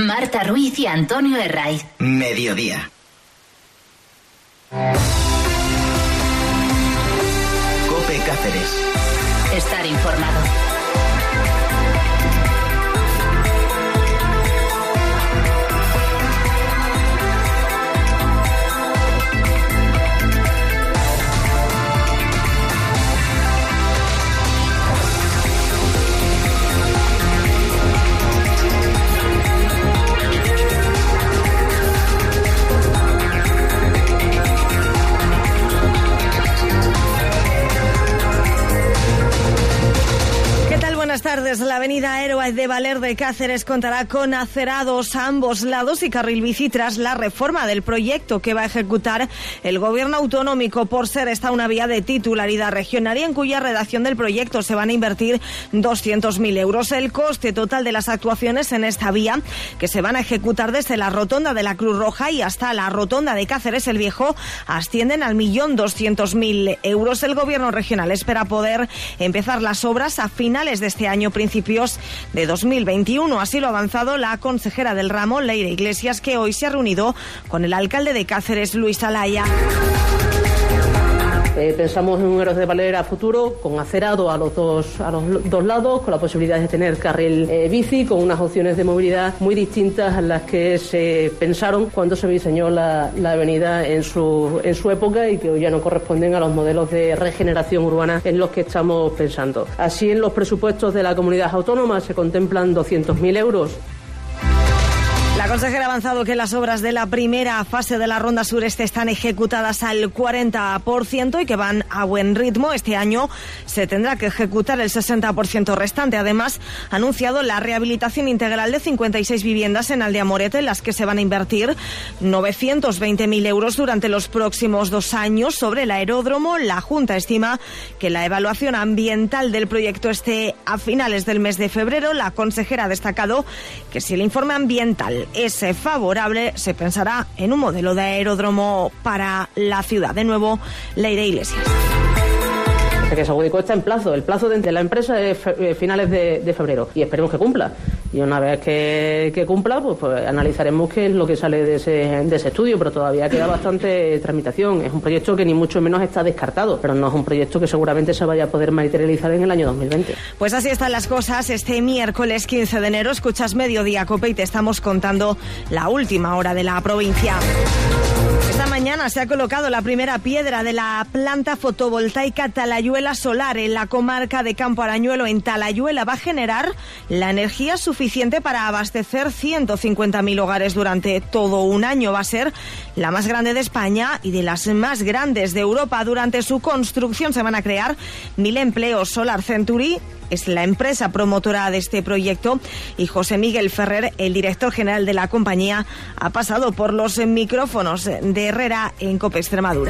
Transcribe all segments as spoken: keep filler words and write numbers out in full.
Marta Ruiz y Antonio Herraiz. Mediodía. COPE Cáceres. Estar informado. Buenas tardes. La avenida Héroes de Valer de Cáceres contará con acerados a ambos lados y carril bici tras la reforma del proyecto que va a ejecutar el gobierno autonómico. Por ser esta una vía de titularidad regional y en cuya redacción del proyecto se van a invertir doscientos mil euros. El coste total de las actuaciones en esta vía, que se van a ejecutar desde la rotonda de la Cruz Roja y hasta la rotonda de Cáceres el Viejo, ascienden al millón doscientos mil euros. El gobierno regional espera poder empezar las obras a finales de este año, principios de dos mil veintiuno. Así lo ha avanzado la consejera del ramo, Leire Iglesias, que hoy se ha reunido con el alcalde de Cáceres, Luis Alaya. Eh, pensamos en un Héroes de Valer a futuro, con acerado a los dos a los dos lados, con la posibilidad de tener carril eh, bici, con unas opciones de movilidad muy distintas a las que se pensaron cuando se diseñó la, la avenida en su, en su época y que hoy ya no corresponden a los modelos de regeneración urbana en los que estamos pensando. Así, en los presupuestos de la comunidad autónoma se contemplan doscientos mil euros. La consejera ha avanzado que las obras de la primera fase de la Ronda Sureste están ejecutadas al cuarenta por ciento y que van a buen ritmo. Este año se tendrá que ejecutar el sesenta por ciento restante. Además, ha anunciado la rehabilitación integral de cincuenta y seis viviendas en Aldea Morete, en las que se van a invertir novecientos veinte mil euros durante los próximos dos años. Sobre el aeródromo, la Junta estima que la evaluación ambiental del proyecto esté a finales del mes de febrero. La consejera ha destacado que si el informe ambiental es favorable, se pensará en un modelo de aeródromo para la ciudad. De nuevo, Leire Iglesias. Que se adjudicó está en plazo. El plazo de la empresa es fe, finales de, de febrero y esperemos que cumpla. Y una vez que, que cumpla, pues, pues analizaremos qué es lo que sale de ese, de ese estudio, pero todavía queda bastante tramitación. Es un proyecto que ni mucho menos está descartado, pero no es un proyecto que seguramente se vaya a poder materializar en el año dos mil veinte. Pues así están las cosas. Este miércoles quince de enero escuchas Mediodía COPE y te estamos contando la última hora de la provincia. Esta mañana se ha colocado la primera piedra de la planta fotovoltaica Talayuela Solar en la comarca de Campo Arañuelo. En Talayuela va a generar la energía suficiente para abastecer ciento cincuenta mil hogares durante todo un año. Va a ser la más grande de España y de las más grandes de Europa. Durante su construcción se van a crear mil empleos. Solar Century es la empresa promotora de este proyecto y José Miguel Ferrer, el director general de la compañía, ha pasado por los micrófonos de Herrera en COPE Extremadura.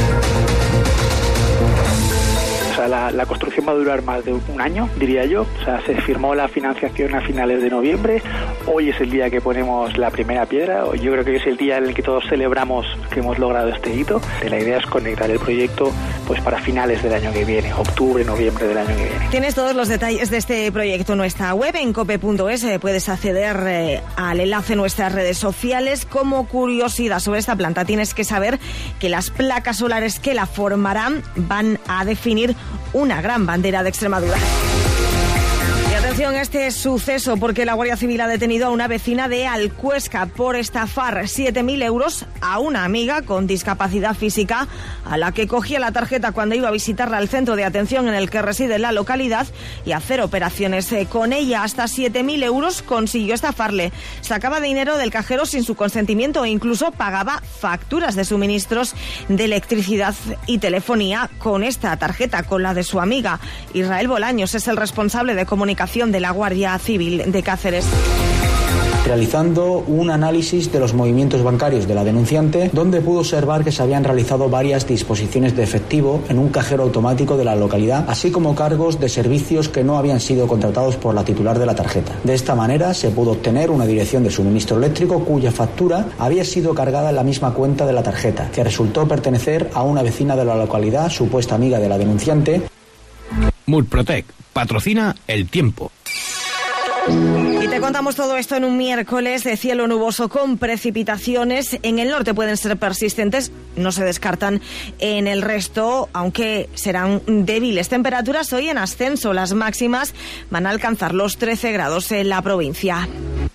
O sea, la, la construcción va a durar más de un año, diría yo. O sea, se firmó la financiación a finales de noviembre. Hoy es el día que ponemos la primera piedra. Yo creo que es el día en el que todos celebramos que hemos logrado este hito. La idea es conectar el proyecto pues para finales del año que viene, octubre, noviembre del año que viene. Tienes todos los detalles de este proyecto en nuestra web, en cope punto es. Puedes acceder eh, al enlace en nuestras redes sociales. Como curiosidad sobre esta planta, tienes que saber que las placas solares que la formarán van a definir una gran bandera de Extremadura. Y atención a este suceso, porque la Guardia Civil ha detenido a una vecina de Alcuesca por estafar siete mil euros a una amiga con discapacidad física a la que cogía la tarjeta cuando iba a visitarla al centro de atención en el que reside en la localidad y hacer operaciones con ella. Hasta siete mil euros consiguió estafarle. Sacaba dinero del cajero sin su consentimiento e incluso pagaba facturas de suministros de electricidad y telefonía con esta tarjeta, con la de su amiga. Israel Bolaños es el responsable de comunicación de la Guardia Civil de Cáceres. Realizando un análisis de los movimientos bancarios de la denunciante, donde pudo observar que se habían realizado varias disposiciones de efectivo en un cajero automático de la localidad, así como cargos de servicios que no habían sido contratados por la titular de la tarjeta. De esta manera se pudo obtener una dirección de suministro eléctrico cuya factura había sido cargada en la misma cuenta de la tarjeta, que resultó pertenecer a una vecina de la localidad, supuesta amiga de la denunciante. Murprotec patrocina El Tiempo. Y Te contamos todo esto en un miércoles de cielo nuboso con precipitaciones. En el norte pueden ser persistentes, no se descartan en el resto, aunque serán débiles. Temperaturas hoy en ascenso, las máximas van a alcanzar los trece grados en la provincia.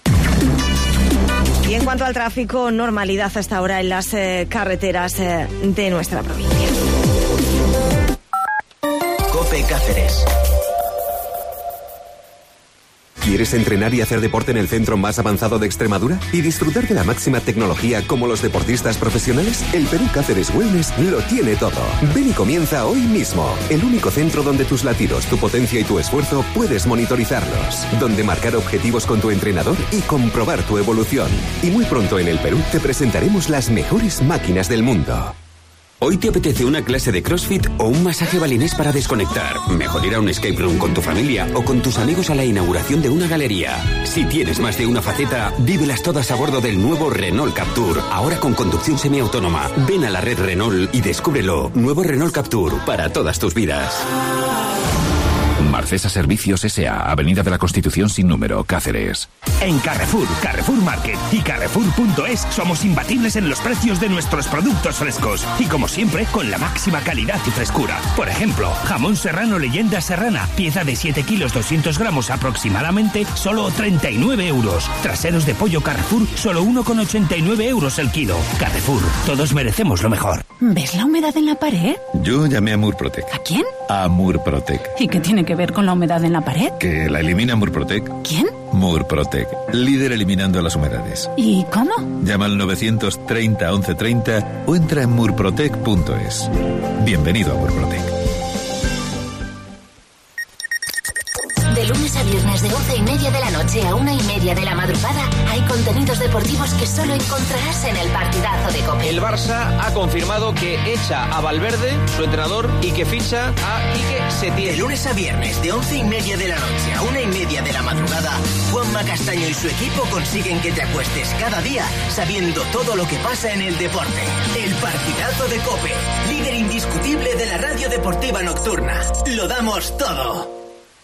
Y en cuanto al tráfico, normalidad hasta ahora en las eh, carreteras eh, de nuestra provincia. COPE Cáceres. ¿Quieres entrenar y hacer deporte en el centro más avanzado de Extremadura? ¿Y disfrutar de la máxima tecnología como los deportistas profesionales? El Perú Cáceres Wellness lo tiene todo. Ven y comienza hoy mismo. El único centro donde tus latidos, tu potencia y tu esfuerzo puedes monitorizarlos. Donde marcar objetivos con tu entrenador y comprobar tu evolución. Y muy pronto en el Perú te presentaremos las mejores máquinas del mundo. ¿Hoy te apetece una clase de CrossFit o un masaje balinés para desconectar? Mejor ir a un escape room con tu familia o con tus amigos a la inauguración de una galería. Si tienes más de una faceta, vívelas todas a bordo del nuevo Renault Captur, ahora con conducción semiautónoma. Ven a la red Renault y descúbrelo. Nuevo Renault Captur, para todas tus vidas. Marcesa Servicios S A, Avenida de la Constitución sin número, Cáceres. En Carrefour, Carrefour Market y Carrefour punto es somos imbatibles en los precios de nuestros productos frescos y como siempre con la máxima calidad y frescura. Por ejemplo, jamón serrano Leyenda Serrana, pieza de siete kilos doscientos gramos aproximadamente, solo treinta y nueve euros. Traseros de pollo Carrefour, solo uno con ochenta y nueve euros el kilo. Carrefour, todos merecemos lo mejor. ¿Ves la humedad en la pared? Yo llamé a Murprotec. ¿A quién? A Murprotec. ¿Y qué tiene que ver con la humedad en la pared? Que la elimina Murprotec. ¿Quién? Murprotec, líder eliminando las humedades. ¿Y cómo? Llama al novecientos treinta once treinta o entra en murprotec punto es. Bienvenido a Murprotec. De lunes a viernes de once y media de la noche a una y media de la madrugada hay contenidos deportivos que solo encontrarás en el partidazo de COPE. El Barça ha confirmado que echa a Valverde, su entrenador, y que ficha a Quique Setién. De lunes a viernes de once y media de la noche a una y media de la madrugada, Juanma Castaño y su equipo consiguen que te acuestes cada día sabiendo todo lo que pasa en el deporte. El partidazo de COPE, líder indiscutible de la radio deportiva nocturna. Lo damos todo.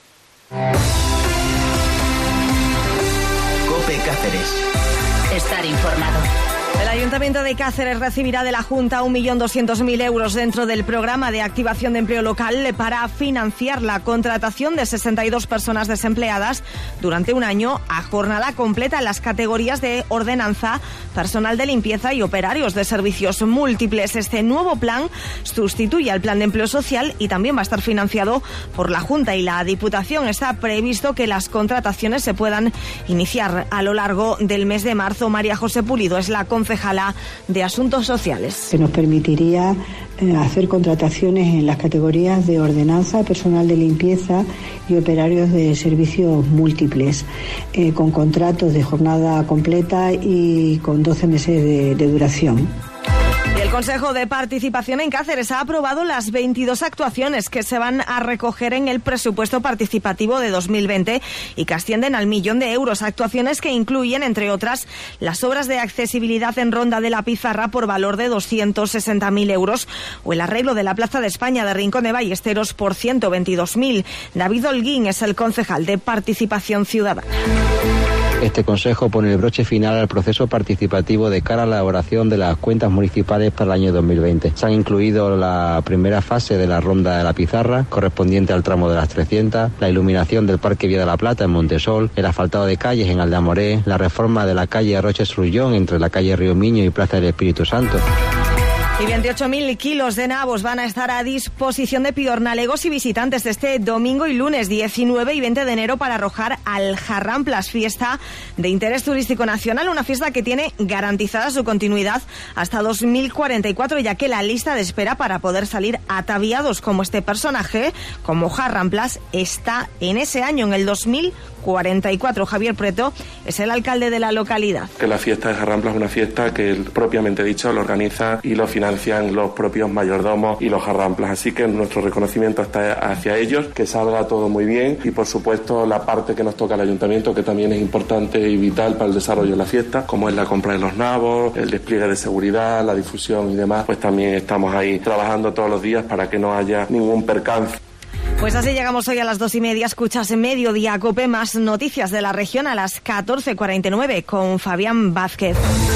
COPE Cáceres. Estar informado. El Ayuntamiento de Cáceres recibirá de la Junta un millón doscientos mil euros dentro del programa de activación de empleo local para financiar la contratación de sesenta y dos personas desempleadas durante un año a jornada completa en las categorías de ordenanza, personal de limpieza y operarios de servicios múltiples. Este nuevo plan sustituye al plan de empleo social y también va a estar financiado por la Junta y la Diputación. Está previsto que las contrataciones se puedan iniciar a lo largo del mes de marzo. María José Pulido es la concejala de Asuntos Sociales. Que nos permitiría eh, hacer contrataciones en las categorías de ordenanza, personal de limpieza y operarios de servicios múltiples, eh, con contratos de jornada completa y con doce meses de, de duración. El Consejo de Participación en Cáceres ha aprobado las veintidós actuaciones que se van a recoger en el presupuesto participativo de dos mil veinte y que ascienden al millón de euros. Actuaciones que incluyen, entre otras, las obras de accesibilidad en Ronda de la Pizarra por valor de doscientos sesenta mil euros o el arreglo de la Plaza de España de Rincón de Ballesteros por ciento veintidós mil. David Holguín es el concejal de Participación Ciudadana. Este Consejo pone el broche final al proceso participativo de cara a la elaboración de las cuentas municipales para el año dos mil veinte. Se han incluido la primera fase de la Ronda de la Pizarra, correspondiente al tramo de las trescientas, la iluminación del Parque Vía de la Plata en Montesol, el asfaltado de calles en Aldamoré, la reforma de la calle Roches-Rullón entre la calle Río Miño y Plaza del Espíritu Santo. Y veintiocho mil kilos de nabos van a estar a disposición de piornalegos y visitantes este domingo y lunes diecinueve y veinte de enero para arrojar al Jarramplas, fiesta de interés turístico nacional, una fiesta que tiene garantizada su continuidad hasta dos mil cuarenta y cuatro, ya que la lista de espera para poder salir ataviados como este personaje, como Jarramplas, está en ese año, en el dos mil cuarenta y cuatro. Javier Preto es el alcalde de la localidad. Que la fiesta de Jarramplas es una fiesta que propiamente dicho lo organiza y lo financian los propios mayordomos y los Jarramplas, así que nuestro reconocimiento está hacia ellos, que salga todo muy bien y por supuesto la parte que nos toca al ayuntamiento, que también es importante y vital para el desarrollo de la fiesta, como es la compra de los nabos, el despliegue de seguridad, la difusión y demás, pues también estamos ahí trabajando todos los días para que no haya ningún percance. Pues así llegamos hoy a las dos y media. Escuchas en Mediodía Cope, más noticias de la región a las catorce cuarenta y nueve con Fabián Vázquez.